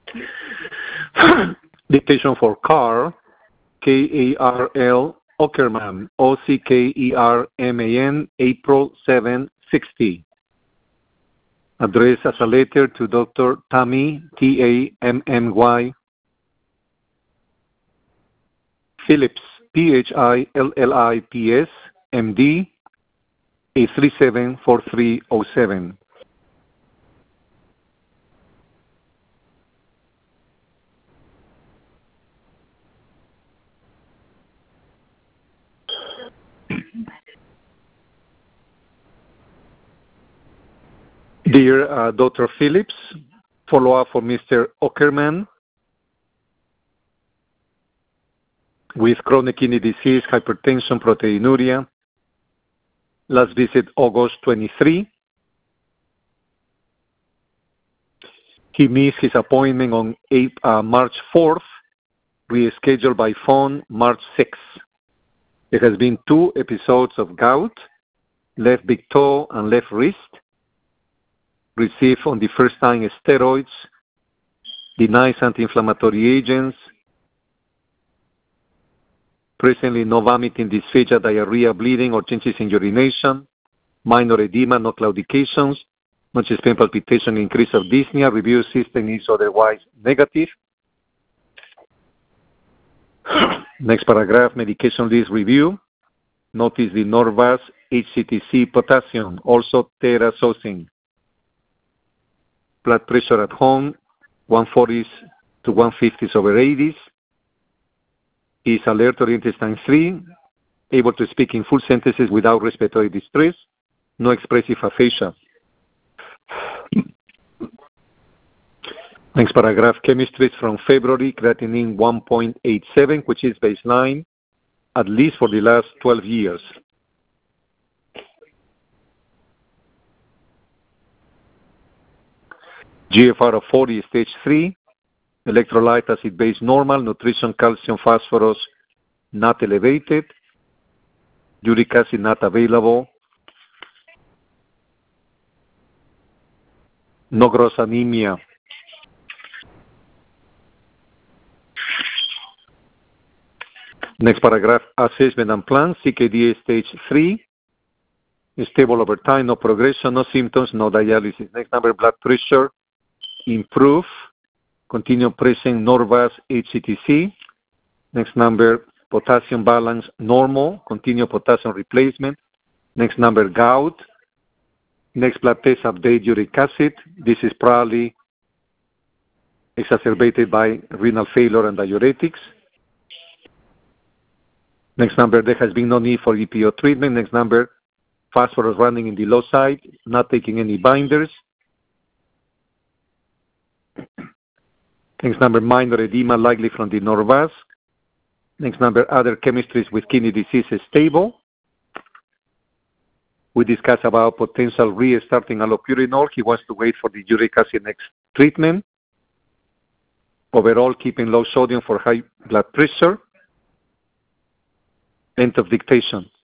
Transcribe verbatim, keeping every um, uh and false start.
Dictation for Carl, K A R L, Ockerman, O C K E R M A N, April seventh, sixty. Addressed as a letter to Doctor Tammy, T A M M Y, Phillips, P H I L L I P S, M D, eight three seven four three zero seven. Dear uh, Doctor Phillips, follow-up for Mister Ockerman with chronic kidney disease, hypertension, proteinuria. Last visit August twenty-third. He missed his appointment on eight, uh, March fourth, rescheduled by phone March sixth. There has been two episodes of gout, left big toe and left wrist. Received on the first time steroids, denies anti-inflammatory agents. Presently no vomiting, dysphagia, diarrhea, bleeding, or changes in urination. Minor edema, no claudications. No chest pain, palpitation, increase of dyspnea. Review system is otherwise negative. Next paragraph, medication list review. Notice the Norvasc, H C T C, potassium, also terazosin. Blood pressure at home, one forties to one fifties over eighties. He is alert to intestine three, able to speak in full sentences without respiratory distress, no expressive aphasia. Next paragraph, chemistry from February, creatinine one point eight seven, which is baseline, at least for the last twelve years. G F R of forty, stage three. Electrolyte acid base normal. Nutrition, calcium, phosphorus not elevated. Uric acid not available. No gross anemia. Next paragraph, assessment and plan. C K D A stage three. Stable over time, no progression, no symptoms, no dialysis. Next number, blood pressure. Improve, continue pressing Norvasc H C T C. Next number, potassium balance normal, continue potassium replacement. Next number, gout. Next blood test, update uric acid. This is probably exacerbated by renal failure and diuretics. Next number, there has been no need for E P O treatment. Next number, phosphorus running in the low side, not taking any binders. Next number, minor edema, likely from the Norvasc. Next number, other chemistries with kidney disease is stable. We discussed about potential restarting allopurinol. He wants to wait for the uric acid next treatment. Overall, keeping low sodium for high blood pressure. End of dictation.